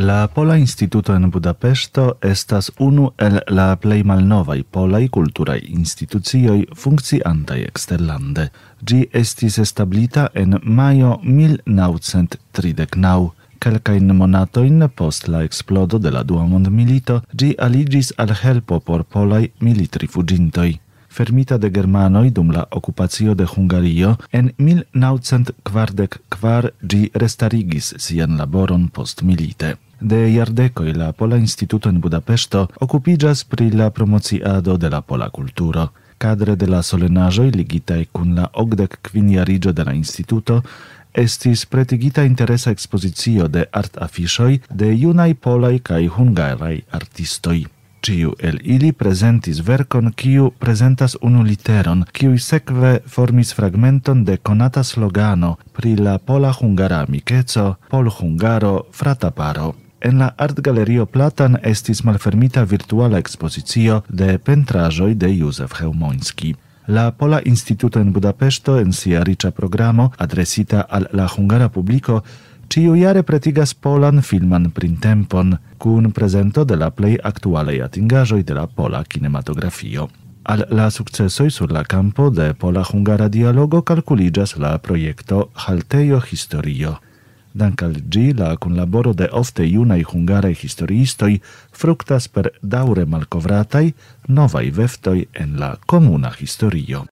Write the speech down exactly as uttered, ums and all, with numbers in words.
La Pola Instituto en Budapeŝto estas unu el la plej malnovaj polaj kulturaj institucioj funkciantaj eksterlande. Ĝi estis establita en majo mil naŭcent tridek naŭ. Kelkajn monatojn post la eksplodo de la Dua Mondmilito ĝi aliĝis al helpo por polaj militrifuĝintoj. Fermita de germanoj dum la okupacio de Hungario, en mil naŭcent kvardek kvar ĝi restarigis sian laboron postmilite. De jardekoj la Pola Instituto en Budapeŝto okupiĝas pri la promociado de la pola kulturo. Kadre de la solenaĵoj ligitaj kun la okdek kvinjariĝo de la instituto estis pretigita interesa ekspozicio de artafiŝoj de junaj polaj kaj hungaraj artistoj. Ciu el ili presentis verkon, kiu presentas unu literon, kiu sekve formis fragmenton de konata slogano pri la pola-hungara amikeco, pol-hungaro frataparo. En la Artgalerio Platan estis malfermita virtuala ekspozicio de pentraĵoj de Józef Chełmoński. La Pola Instituto en Budapeŝto en sia riĉa programo adresita al la hungara publiko ĉiujare pretigas polan filman printempon kun prezento de la plej aktualaj atingaĵoj de la pola kinematografio. Al la sukcesoj sur la kampo de pola-hungara dialogo kalkuliĝas la projekto Haltejo Historio. Dank al ĝi la kunlaboro de ofte junaj hungaraj historiistoj fruktas per daŭre malkovrataj novaj veftoj en la komuna historio.